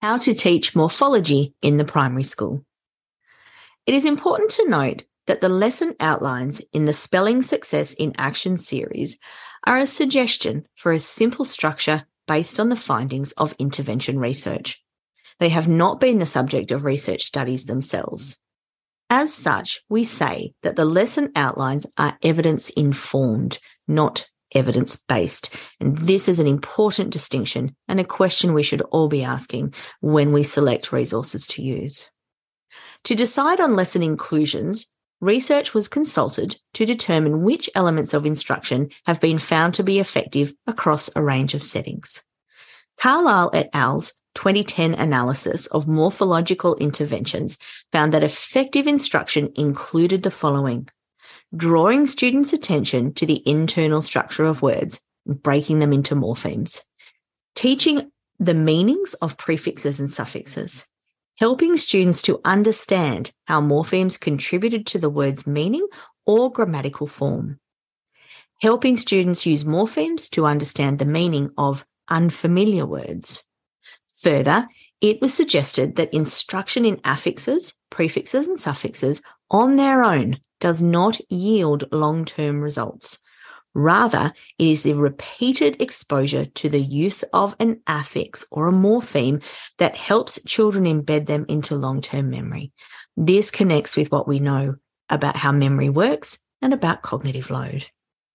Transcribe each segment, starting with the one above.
How to teach morphology in the primary school. It is important to note that the lesson outlines in the Spelling Success in Action series are a suggestion for a simple structure based on the findings of intervention research. They have not been the subject of research studies themselves. As such, we say that the lesson outlines are evidence-informed, not evidence-based. And this is an important distinction and a question we should all be asking when we select resources to use. To decide on lesson inclusions, research was consulted to determine which elements of instruction have been found to be effective across a range of settings. Carlisle et al.'s 2010 analysis of morphological interventions found that effective instruction included the following: drawing students' attention to the internal structure of words, breaking them into morphemes, teaching the meanings of prefixes and suffixes, helping students to understand how morphemes contributed to the word's meaning or grammatical form, helping students use morphemes to understand the meaning of unfamiliar words. Further, it was suggested that instruction in affixes, prefixes, and suffixes on their own does not yield long-term results. Rather, it is the repeated exposure to the use of an affix or a morpheme that helps children embed them into long-term memory. This connects with what we know about how memory works and about cognitive load.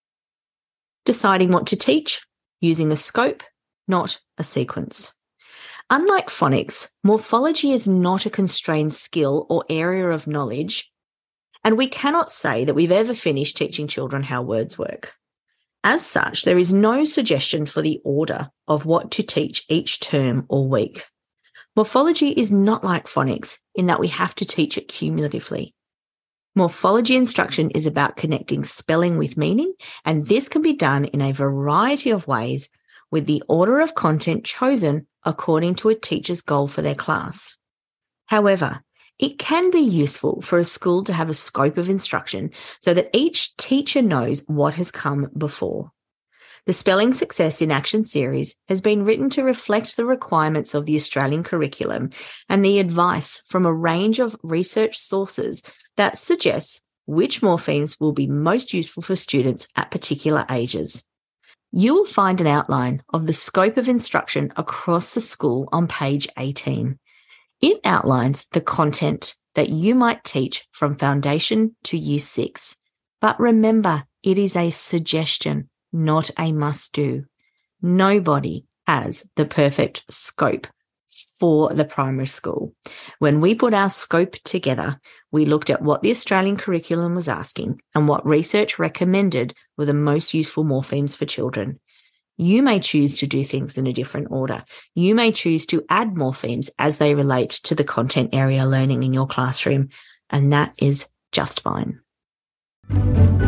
Deciding what to teach, using a scope, not a sequence. Unlike phonics, morphology is not a constrained skill or area of knowledge, and we cannot say that we've ever finished teaching children how words work. As such, there is no suggestion for the order of what to teach each term or week. Morphology is not like phonics in that we have to teach it cumulatively. Morphology instruction is about connecting spelling with meaning, and this can be done in a variety of ways with the order of content chosen according to a teacher's goal for their class. However, it can be useful for a school to have a scope of instruction so that each teacher knows what has come before. The Spelling Success in Action series has been written to reflect the requirements of the Australian curriculum and the advice from a range of research sources that suggests which morphemes will be most useful for students at particular ages. You will find an outline of the scope of instruction across the school on page 18. It outlines the content that you might teach from Foundation to Year 6. But remember, it is a suggestion, not a must-do. Nobody has the perfect scope for the primary school. When we put our scope together, we looked at what the Australian curriculum was asking and what research recommended were the most useful morphemes for children. You may choose to do things in a different order. You may choose to add morphemes as they relate to the content area learning in your classroom, and that is just fine.